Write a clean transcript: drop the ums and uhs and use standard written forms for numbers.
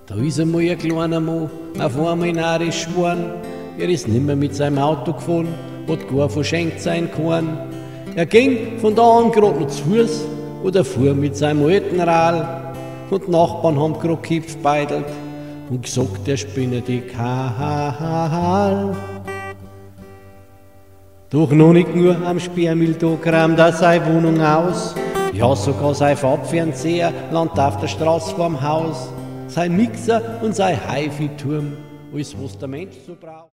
Da ist einmal ein kleiner Mann auf einmal narrisch geworden. Er ist nimmer mit seinem Auto gefahren, hat gar verschenkt sein Korn. Er ging von da an grad noch zu Fuß oder fuhr mit seinem alten Rad. Und die Nachbarn haben grad gekippt beidelt und gesagt, der spinne dick, ha, ha, ha, ha. Doch noch nicht nur am Sperrmülltag räumt er seine Wohnung aus. Ja, sogar sein Farbfernseher landet auf der Straße vorm Haus. Sein Mixer und sein HiFi-Turm, alles was der Mensch so braucht.